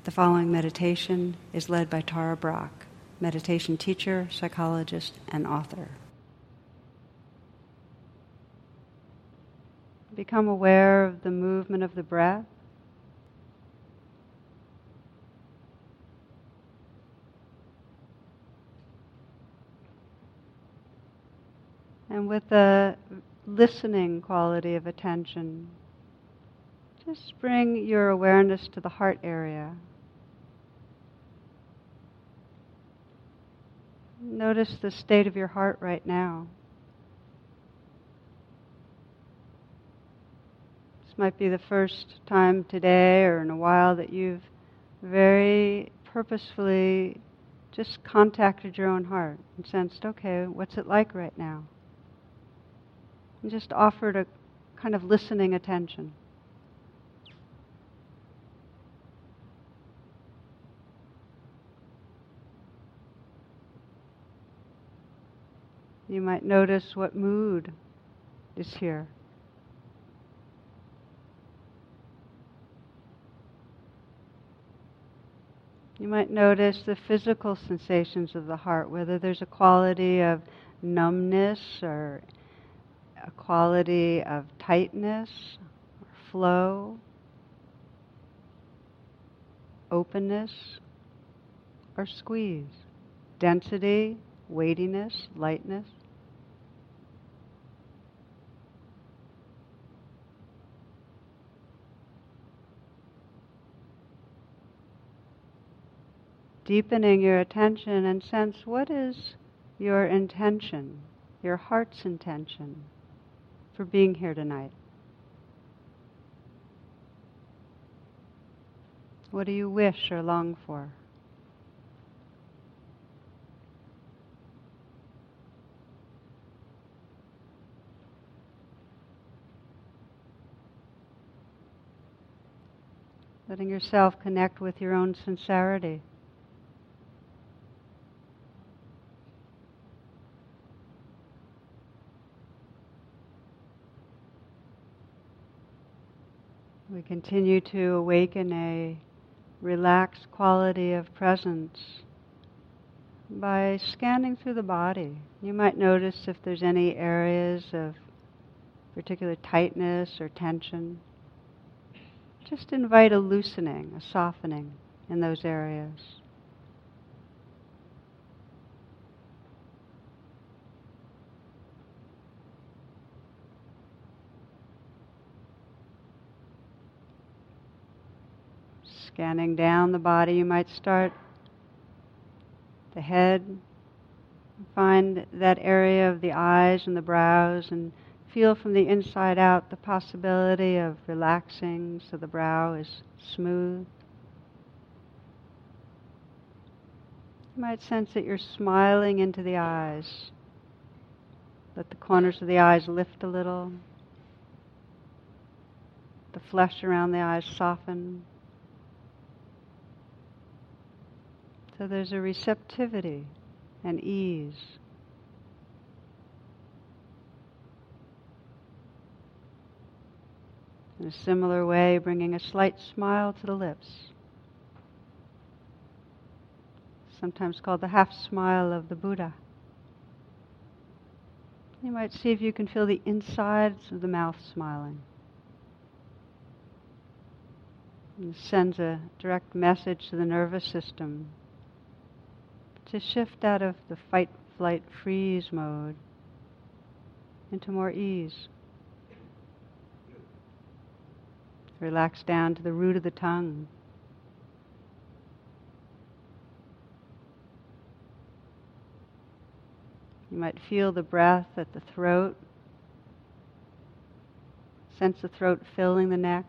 The following meditation is led by Tara Brach, meditation teacher, psychologist, and author. Become aware of the movement of the breath. And with the listening quality of attention, just bring your awareness to the heart area. Notice the state of your heart right now. This might be the first time today or in a while that you've very purposefully just contacted your own heart and sensed, okay, what's it like right now? And just offered a kind of listening attention. You might notice what mood is here. You might notice the physical sensations of the heart, whether there's a quality of numbness or a quality of tightness, or flow, openness, or squeeze, density, weightiness, lightness. Deepening your attention and sense what is your intention, your heart's intention for being here tonight. What do you wish or long for? Letting yourself connect with your own sincerity. We continue to awaken a relaxed quality of presence by scanning through the body. You might notice if there's any areas of particular tightness or tension. Just invite a loosening, a softening in those areas. Scanning down the body, you might start the head, find that area of the eyes and the brows, and feel from the inside out the possibility of relaxing so the brow is smooth. You might sense that you're smiling into the eyes. Let the corners of the eyes lift a little. The flesh around the eyes soften. So there's a receptivity and ease. In a similar way, bringing a slight smile to the lips. Sometimes called the half smile of the Buddha. You might see if you can feel the insides of the mouth smiling. And it sends a direct message to the nervous system to shift out of the fight, flight, freeze mode into more ease. Relax down to the root of the tongue. You might feel the breath at the throat. Sense the throat filling the neck.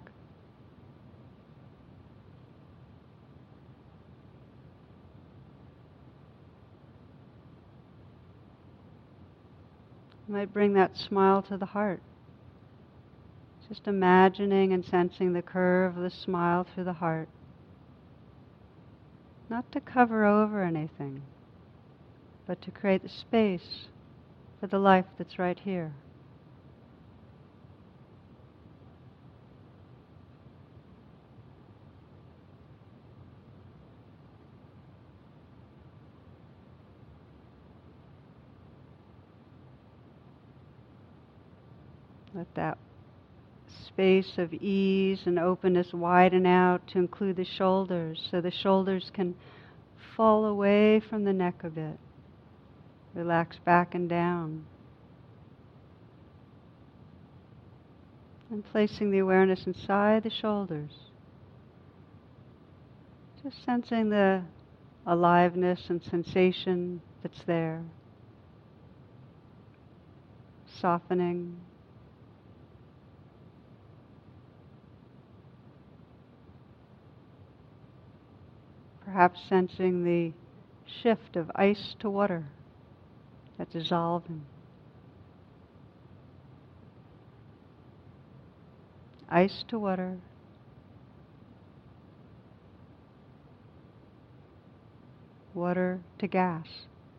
You might bring that smile to the heart. Just imagining and sensing the curve of the smile through the heart. Not to cover over anything, but to create the space for the life that's right here. Let that space of ease and openness widen out to include the shoulders, so the shoulders can fall away from the neck a bit. Relax back and down. And placing the awareness inside the shoulders. Just sensing the aliveness and sensation that's there. Softening. Perhaps sensing the shift of ice to water, that dissolving. Ice to water. Water to gas.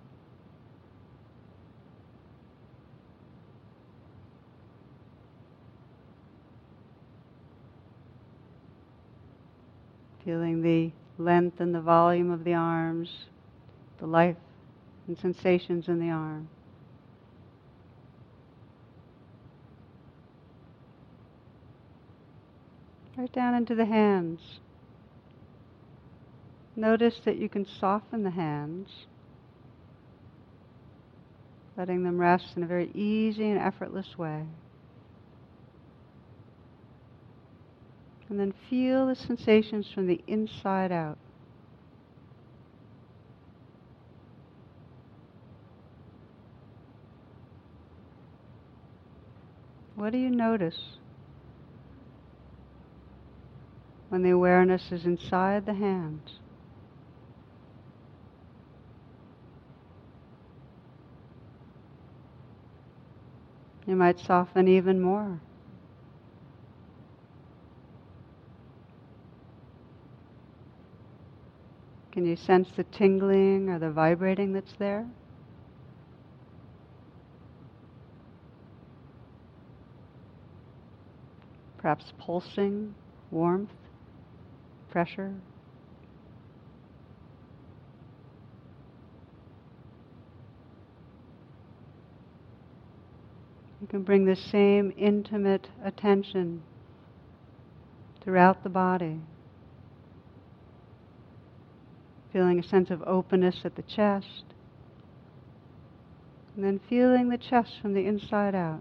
Feeling the length and the volume of the arms, the life and sensations in the arm. Right down into the hands. Notice that you can soften the hands, letting them rest in a very easy and effortless way. And then feel the sensations from the inside out. What do you notice when the awareness is inside the hands? You might soften even more. Can you sense the tingling or the vibrating that's there? Perhaps pulsing, warmth, pressure. You can bring the same intimate attention throughout the body. Feeling a sense of openness at the chest, and then feeling the chest from the inside out.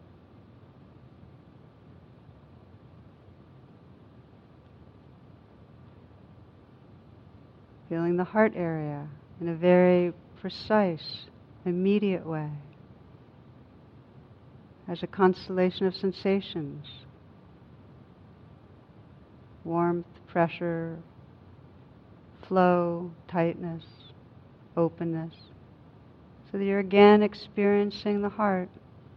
Feeling the heart area in a very precise, immediate way, as a constellation of sensations. Warmth, pressure, flow, tightness, openness, so that you're again experiencing the heart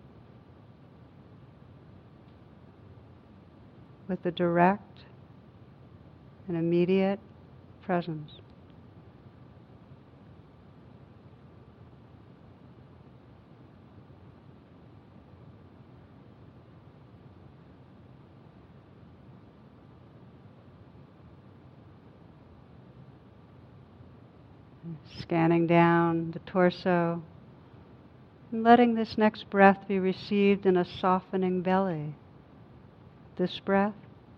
with the direct and immediate presence. Scanning down the torso, and letting this next breath be received in a softening belly. This breath,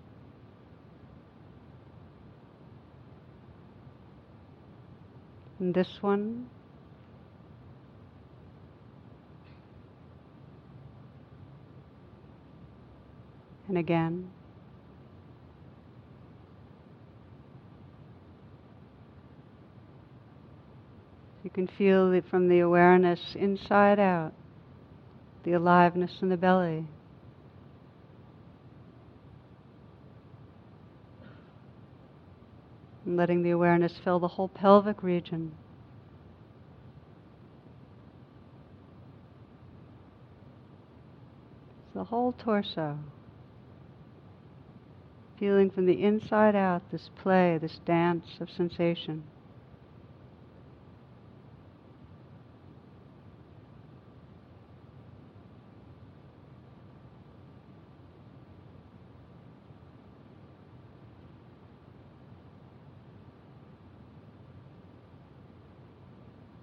and this one, and again. You can feel it from the awareness inside out, the aliveness in the belly. And letting the awareness fill the whole pelvic region. The whole torso. Feeling from the inside out this play, this dance of sensation.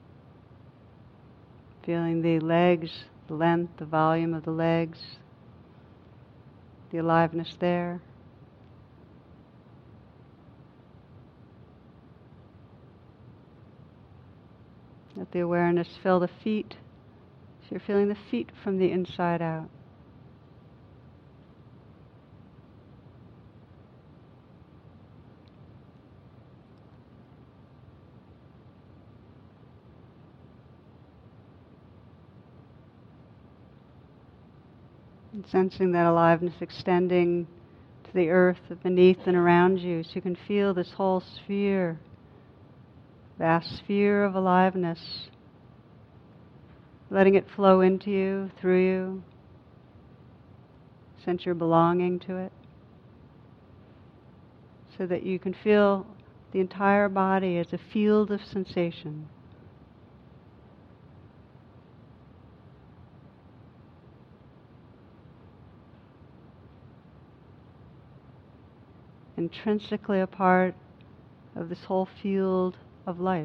Feeling the legs, the length, the volume of the legs, the aliveness there. Let the awareness fill the feet, so you're feeling the feet from the inside out. And sensing that aliveness extending to the earth beneath and around you, so you can feel this whole sphere, vast sphere of aliveness, letting it flow into you, through you. Sense your belonging to it, so that you can feel the entire body as a field of sensation. Intrinsically a part of this whole field of life.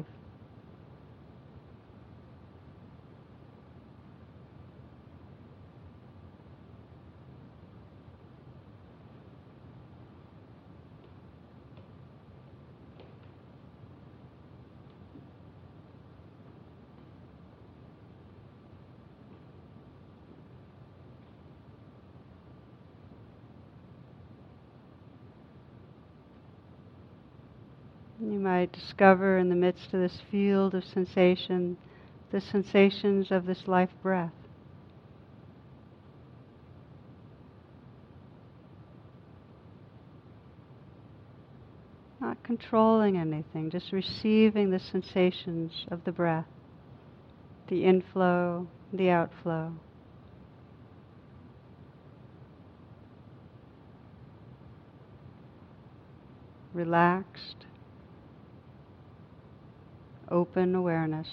You might discover in the midst of this field of sensation the sensations of this life breath. Not controlling anything, just receiving the sensations of the breath, the inflow, the outflow. Relaxed, open awareness.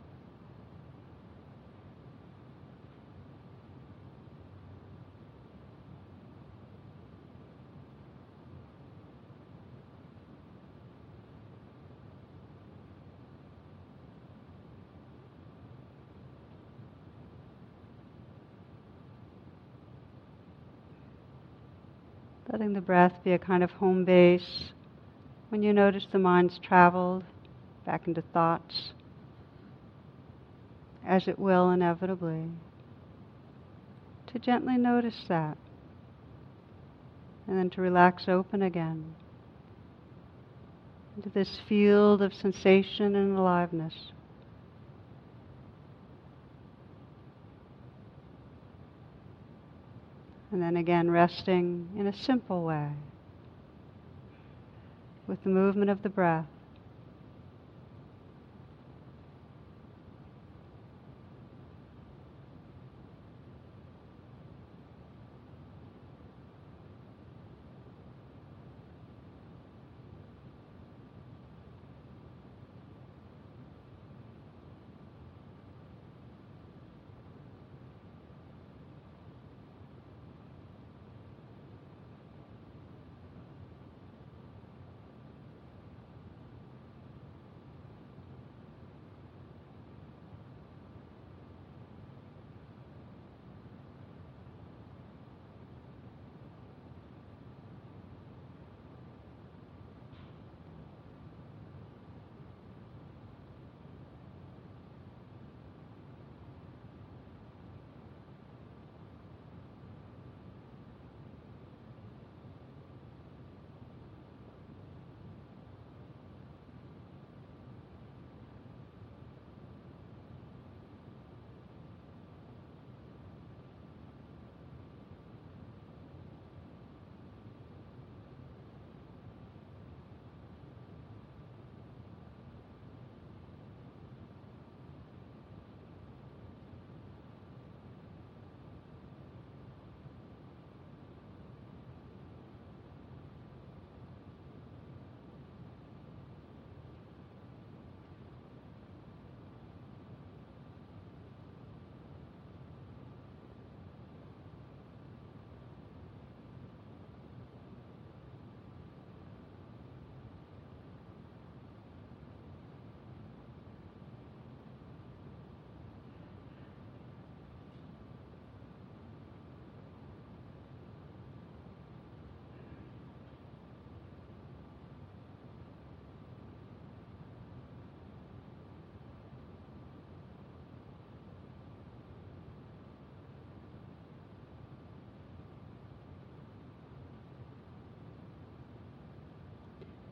Letting the breath be a kind of home base. When you notice the mind's traveled back into thoughts, as it will inevitably, to gently notice that, and then to relax open again into this field of sensation and aliveness. And then again resting in a simple way with the movement of the breath.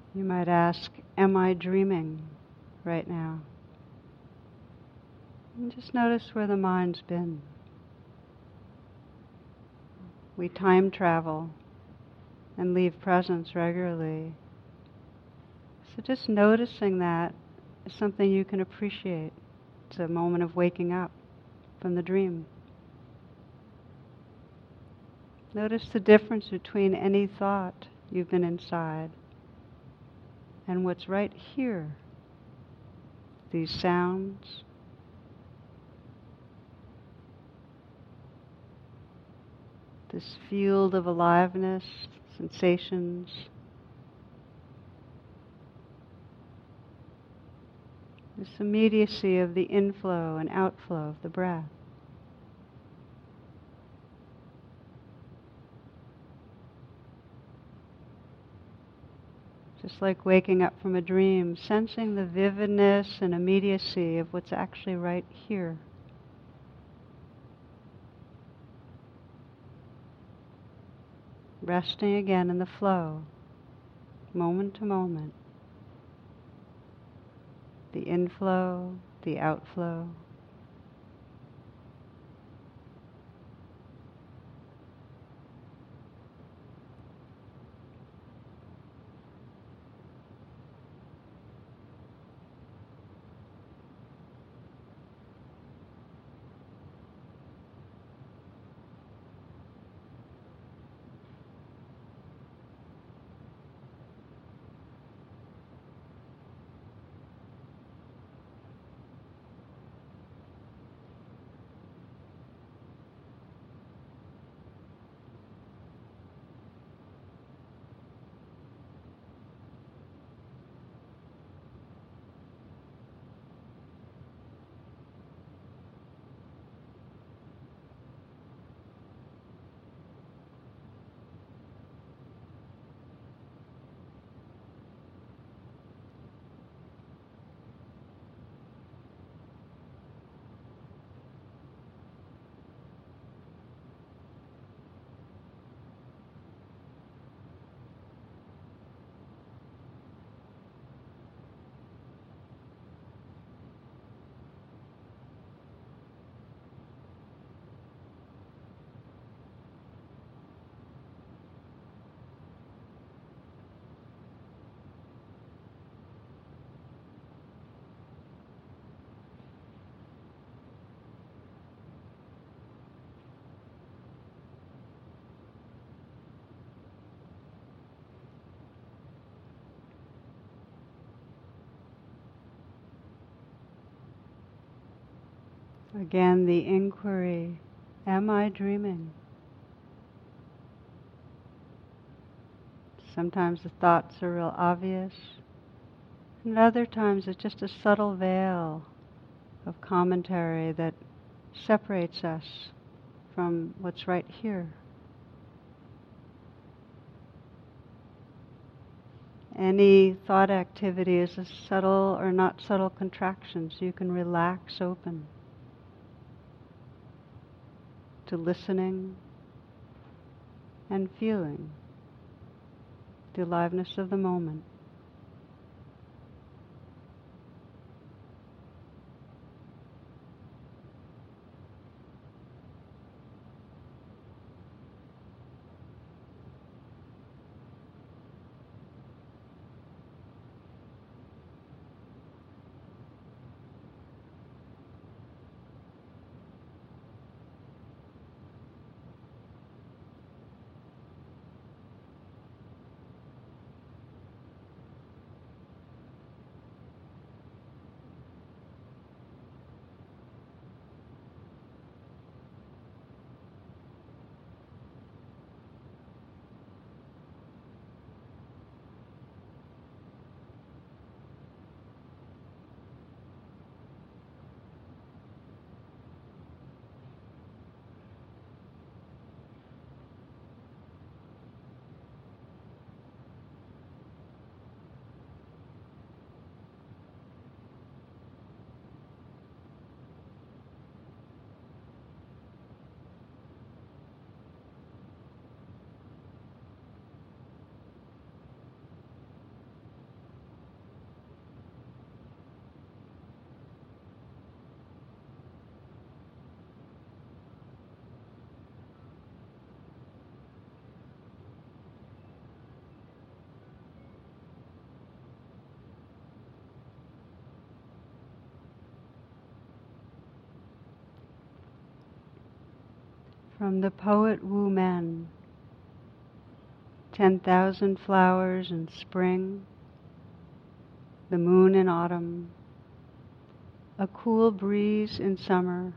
You might ask, am I dreaming right now? And just notice where the mind's been. We time travel and leave presence regularly. So just noticing that is something you can appreciate. It's a moment of waking up from the dream. Notice the difference between any thought you've been inside and what's right here. These sounds, this field of aliveness, sensations, this immediacy of the inflow and outflow of the breath. Just like waking up from a dream, sensing the vividness and immediacy of what's actually right here. Resting again in the flow, moment to moment. The inflow, the outflow. Again, the inquiry, am I dreaming? Sometimes the thoughts are real obvious, and other times it's just a subtle veil of commentary that separates us from what's right here. Any thought activity is a subtle or not subtle contraction, so you can relax open to listening and feeling the aliveness of the moment. From the poet Wu Men, 10,000 flowers in spring, the moon in autumn, a cool breeze in summer,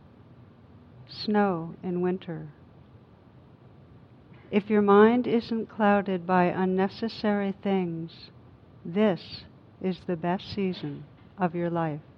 snow in winter. If your mind isn't clouded by unnecessary things, this is the best season of your life.